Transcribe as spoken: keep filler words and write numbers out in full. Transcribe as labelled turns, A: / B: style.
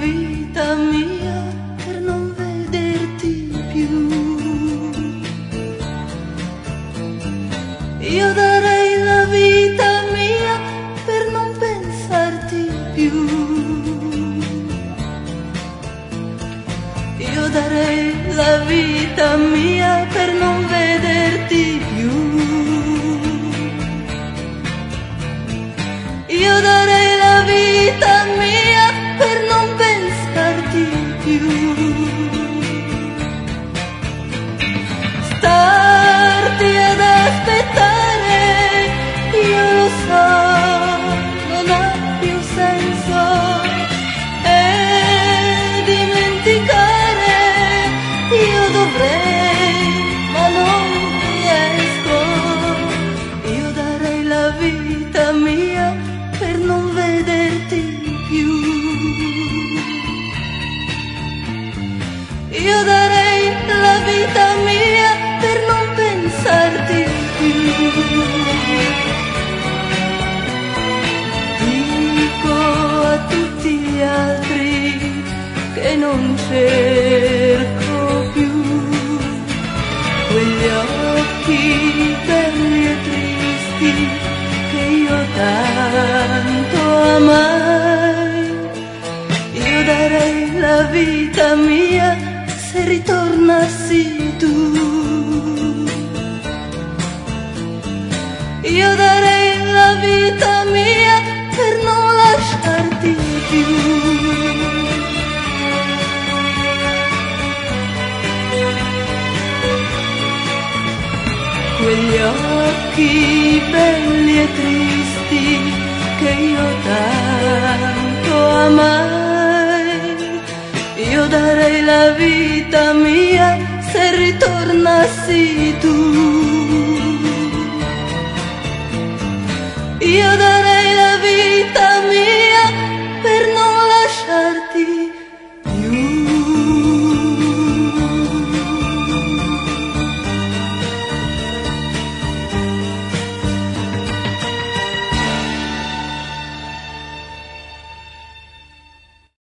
A: vita mia per non vederti più. Io darei la vita mia per non pensarti più. Io darei la vita mia per non vederti più. Io darei la vita mia per non pensarti più. Starti ad aspettare, io lo so, non ha più senso. E dimenticare io dovrei, ma non riesco. Io darei la vita mia per non vederti più. Io darei la vita mia per non pensarti più. Dico a tutti gli altri che non cerco più quegli occhi belli e tristi che io tanto amai. Io darei la vita mia se ritornassi tu. Io darei la vita mia per non lasciarti più. Quegli occhi belli e tristi che io tanto amai. Io darei la vita mia se ritornassi tu.